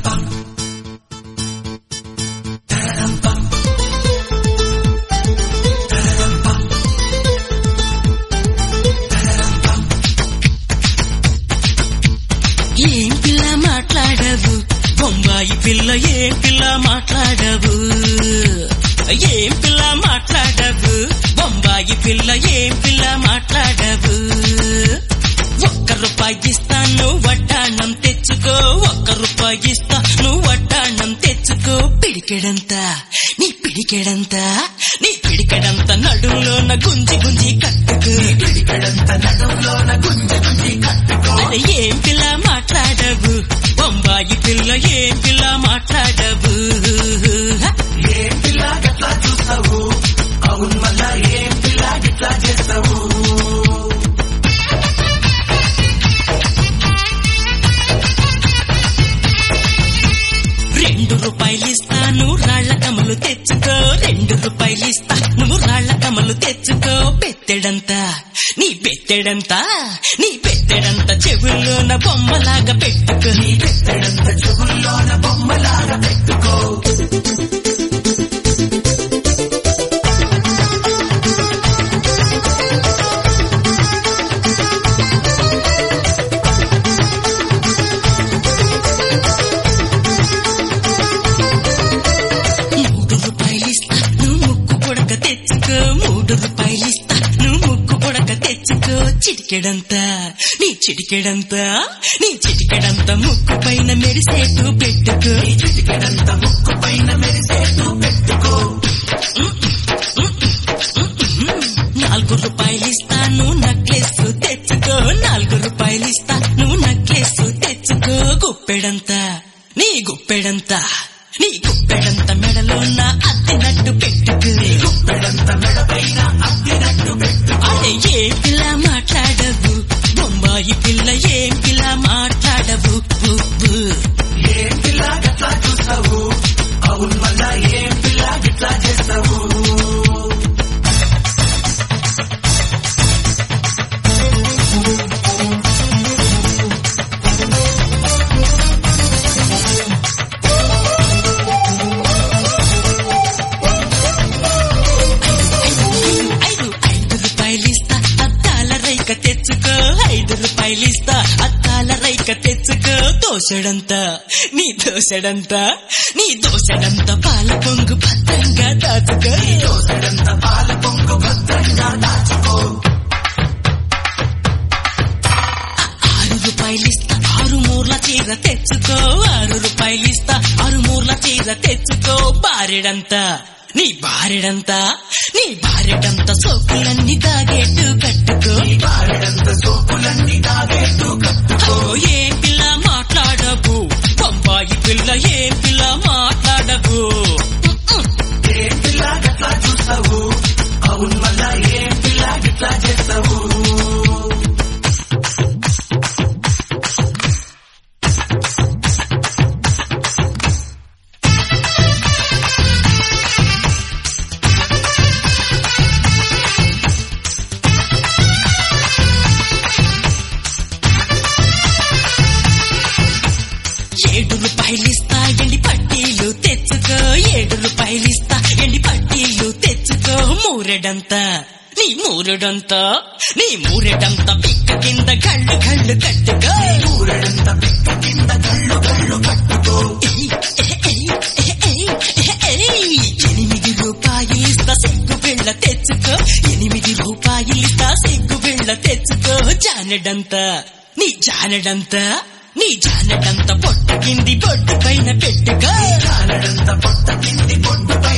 ఏం పిల్ల మాట్లాడవు బొంబాయి పిల్ల, ఏం పిల్ల మాట్లాడవు, ఏం పిల్ల మాట్లాడవు బొంబాయి పిల్ల, ఏం పిల్ల మాట్లాడవు. ₹1 ఇస్తాను వడ్డాణం తెచ్చుకో, ₹1 ఇస్తాను వడ్డాణం తెచ్చుకో. పిడికెడంతా నీ పిడికెడంతా, నీ పిడికెడంత నడుంలోన గుంజి గుంజి కట్టుకో, పిడికెడంత నడుంలోన గుంజి గుంజి కట్టుకో. అరే ఏం పిల్ల మాట్లాడవు బొంబాయి పిల్ల, ఏం పిల్ల మాట్లాడవు. ఏం పిల్ల గట్లా చూస్తావు, అవును మళ్ళా ఏం పిల్ల గిట్లా చేస్తావు. ₹2 ఇస్తాను రాళ్ల కమలు తెచ్చుకో, ₹2 ఇస్తాను రాళ్ల కమలు తెచ్చుకో. పెట్టెడంతా నీ పెట్టెడంతా, నీ పెట్టెడంత చెవుల్లోన బొమ్మలాగా పెట్టుకో, నీ పెట్టెడంత చెవుల్లోన బొమ్మలాగా పెట్టుకో. ₹3 ఇస్తాను ముక్కు పొడక తెచ్చుకో, ₹3 ఇస్తాను ముక్కు పొడక తెచ్చుకో. చిటికెడంతా నీ చిటికెడంతా, నీ చిటికెడంత ముక్కు పైన మెరిసేటు పెట్టుకో, నీ చిటికెడంత ముక్కు పైన మెరిసేటు పెట్టుకో. ₹4 ఇస్తాను నక్లెస్ తెచ్చుకో, ₹4 ఇస్తాను నక్లెస్ తెచ్చుకో. గుప్పెడంతా నీ గుప్పెడంతా, నీ గుప్పెడంత మెడలోన అద్దినట్టు పెట్టుకో, నీ గుప్పెడంత మెడ పైన అద్దినట్టు పెట్టుకో. అదే ఏం పిల్ల మాట్లాడవు బొంబాయి పిల్ల, ఏం పిల్ల మాట్లాడవు. ఏం పిల్ల గట్లా చూస్తావు, అవును మళ్ళా ఏం పిల్ల గిట్లా చేస్తావు. ₹5 ఇస్తా అద్దాల రైక తెచ్చుకో, ₹5 ఇస్తా అద్దాల రైక తెచ్చుకో. దోసెడంతా నీ దోసెడంతా, నీ దోసెడంత పాల పొంగు భద్రంగా దాచుకో, నీ దోసెడంత పాల పొంగు భద్రంగా దాచుకో. ₹6 ఇస్తా 6 మూర్ల చీర తెచ్చుకో, ₹6 ఇస్తా 6 మూర్ల చీర తెచ్చుకో. బారెడంతా నీ బారెడంతా, నీ బారెడంత సోకులన్నీ తాగేట్టు కట్టుకో, నీ బారెడంత సోకులన్నీ తాగేట్టు కట్టుకో. ఏం పిల్ల మాట్లాడవు బొంబాయి పిల్ల, ఏం పిల్ల మాట్లాడవు. ఏం పిల్ల గట్లా చూస్తావు, అవును మళ్ళా ఏం పిల్ల గిట్లా చేస్తావు. ₹7 ఇస్తా ఎండి పట్టీలు తెచ్చుకో, ₹7 ఇస్తా ఎండి పట్టీలు తెచ్చుకో. మూరెడంతా నీ మూరెడంతా, నీ మూరెడంతా పిక్క కింద కళ్ళు కళ్ళు కట్టుకో, ఊరెడంత పిక్క కింద కళ్ళు కళ్ళు కట్టుకో. ₹8 ఇస్తా సిగ్గు బిళ్ళ తెచ్చుకో, ₹8 ఇస్తా సిగ్గు బిళ్ళ తెచ్చుకో. జానెడంతా నీ జానెడంతా, నీ జానెడంత పొట్ట కింది బొడ్డు పైన పెట్టుకో, జానెడంత పొట్ట కింది బొడ్డు పైన